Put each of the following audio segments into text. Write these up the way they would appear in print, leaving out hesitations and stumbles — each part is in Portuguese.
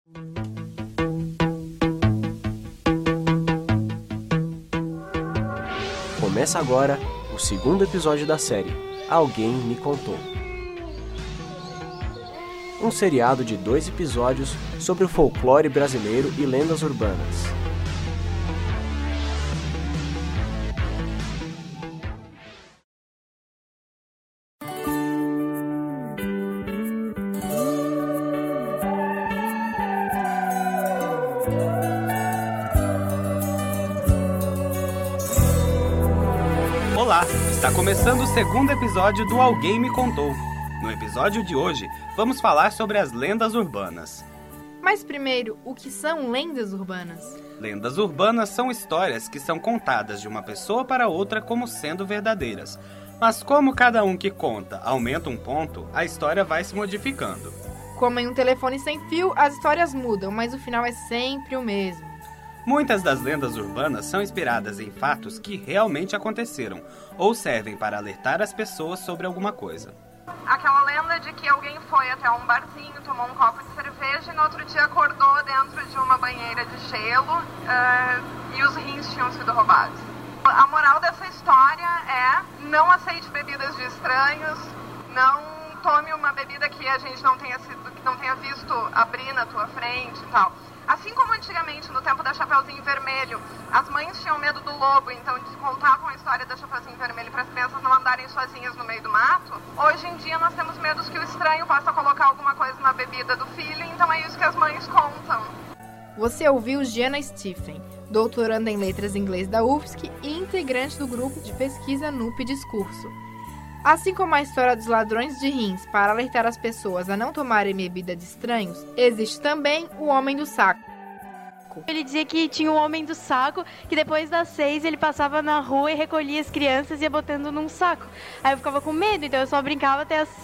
Começa agora o segundo episódio da série Alguém Me Contou. Um seriado de 2 episódios sobre o folclore brasileiro e lendas urbanas. Olá, está começando o segundo episódio do Alguém Me Contou. No episódio de hoje, vamos falar sobre as lendas urbanas. Mas primeiro, o que são lendas urbanas? Lendas urbanas são histórias que são contadas de uma pessoa para outra como sendo verdadeiras. Mas como cada um que conta aumenta um ponto, a história vai se modificando. Como em um telefone sem fio, as histórias mudam, mas o final é sempre o mesmo. Muitas das lendas urbanas são inspiradas em fatos que realmente aconteceram, ou servem para alertar as pessoas sobre alguma coisa. Aquela lenda de que alguém foi até um barzinho, tomou um copo de cerveja e no outro dia acordou dentro de uma banheira de gelo e os rins tinham sido roubados. A moral dessa história é: não aceite bebidas de estranhos, não tome uma bebida que a gente não tenha visto abrir na tua frente e tal. Assim como antigamente, no tempo da Chapeuzinho Vermelho, as mães tinham medo do lobo, então contavam a história da Chapeuzinho Vermelho para as crianças não andarem sozinhas no meio do mato, hoje em dia nós temos medos que o estranho possa colocar alguma coisa na bebida do filho, então é isso que as mães contam. Você ouviu Giana Stephen, doutoranda em Letras em Inglês da UFSC e integrante do grupo de pesquisa NUP Discurso. Assim como a história dos ladrões de rins para alertar as pessoas a não tomarem bebida de estranhos, existe também o Homem do Saco. Ele dizia que tinha o Homem do Saco, que depois das 6 ele passava na rua e recolhia as crianças e ia botando num saco. Aí eu ficava com medo, então eu só brincava até as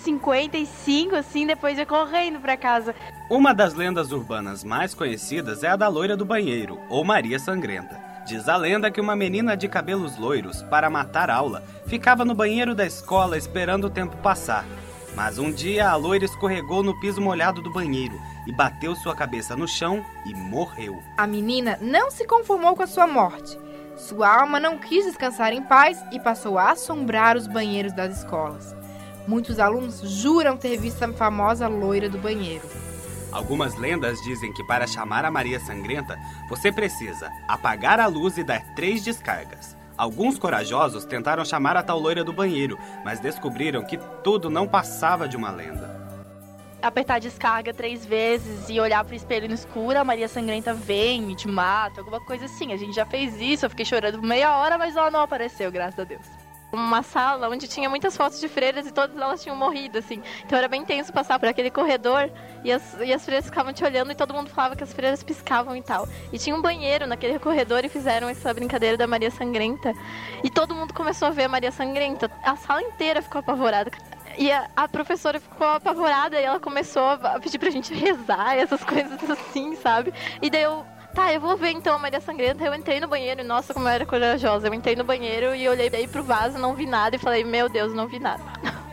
5h55, assim, depois ia correndo pra casa. Uma das lendas urbanas mais conhecidas é a da Loira do Banheiro, ou Maria Sangrenta. Diz a lenda que uma menina de cabelos loiros, para matar aula, ficava no banheiro da escola esperando o tempo passar. Mas um dia a loira escorregou no piso molhado do banheiro e bateu sua cabeça no chão e morreu. A menina não se conformou com a sua morte. Sua alma não quis descansar em paz e passou a assombrar os banheiros das escolas. Muitos alunos juram ter visto a famosa loira do banheiro. Algumas lendas dizem que para chamar a Maria Sangrenta, você precisa apagar a luz e dar 3 descargas. Alguns corajosos tentaram chamar a tal loira do banheiro, mas descobriram que tudo não passava de uma lenda. Apertar a descarga 3 vezes e olhar pro espelho no escuro, a Maria Sangrenta vem e te mata, alguma coisa assim. A gente já fez isso, eu fiquei chorando meia hora, mas ela não apareceu, graças a Deus. Uma sala onde tinha muitas fotos de freiras e todas elas tinham morrido, assim. Então era bem tenso passar por aquele corredor e as freiras ficavam te olhando e todo mundo falava que as freiras piscavam e tal. E tinha um banheiro naquele corredor e fizeram essa brincadeira da Maria Sangrenta. E todo mundo começou a ver a Maria Sangrenta. A sala inteira ficou apavorada. E a professora ficou apavorada e ela começou a pedir pra gente rezar, essas coisas assim, sabe? E daí eu vou ver então a Maria Sangrenta. Eu entrei no banheiro e, nossa, como eu era corajosa. Eu entrei no banheiro e olhei daí pro vaso, não vi nada e falei, meu Deus, não vi nada.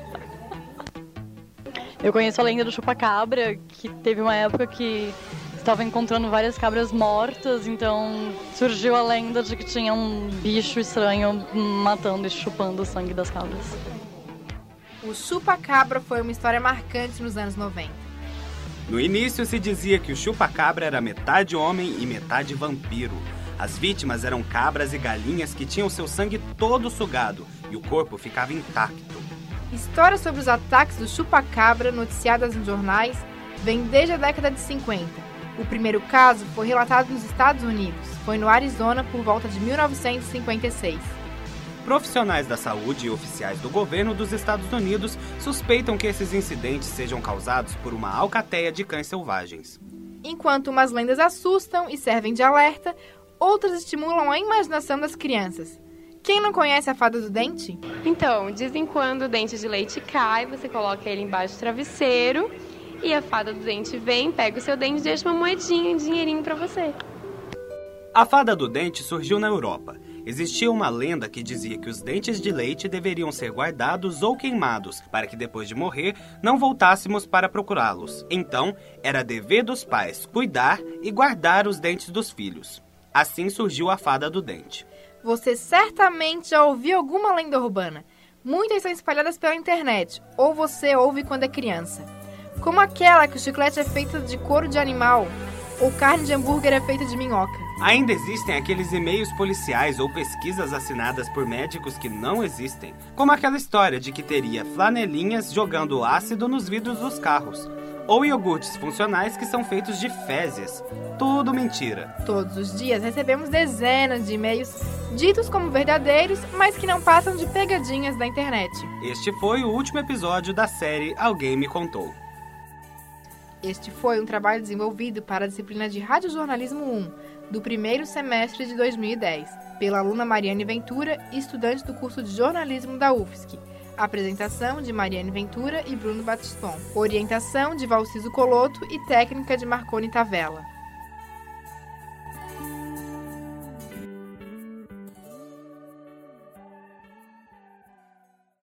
Eu conheço a lenda do chupa-cabra, que teve uma época que estava encontrando várias cabras mortas, então surgiu a lenda de que tinha um bicho estranho matando e chupando o sangue das cabras. O chupa-cabra foi uma história marcante nos anos 90. No início se dizia que o chupa-cabra era metade homem e metade vampiro. As vítimas eram cabras e galinhas que tinham seu sangue todo sugado e o corpo ficava intacto. Histórias sobre os ataques do chupa-cabra noticiadas nos jornais vêm desde a década de 50. O primeiro caso foi relatado nos Estados Unidos. Foi no Arizona por volta de 1956. Profissionais da saúde e oficiais do governo dos Estados Unidos suspeitam que esses incidentes sejam causados por uma alcateia de cães selvagens. Enquanto umas lendas assustam e servem de alerta, outras estimulam a imaginação das crianças. Quem não conhece a fada do dente? Então, dizem quando o dente de leite cai, você coloca ele embaixo do travesseiro e a fada do dente vem, pega o seu dente e deixa uma moedinha, um dinheirinho pra você. A fada do dente surgiu na Europa Existia uma lenda que dizia que os dentes de leite deveriam ser guardados ou queimados, para que depois de morrer não voltássemos para procurá-los. Então, era dever dos pais cuidar e guardar os dentes dos filhos. Assim surgiu a fada do dente. Você certamente já ouviu alguma lenda urbana. Muitas são espalhadas pela internet, ou você ouve quando é criança. Como aquela que o chiclete é feito de couro de animal, ou carne de hambúrguer é feita de minhoca. Ainda existem aqueles e-mails policiais ou pesquisas assinadas por médicos que não existem, como aquela história de que teria flanelinhas jogando ácido nos vidros dos carros, ou iogurtes funcionais que são feitos de fezes. Tudo mentira. Todos os dias recebemos dezenas de e-mails ditos como verdadeiros, mas que não passam de pegadinhas da internet. Este foi o último episódio da série Alguém Me Contou. Este foi um trabalho desenvolvido para a disciplina de Radiojornalismo 1, do primeiro semestre de 2010, pela aluna Mariane Ventura, estudante do curso de jornalismo da UFSC. Apresentação de Mariane Ventura e Bruno Batiston. Orientação de Valciso Coloto e técnica de Marconi Tavella.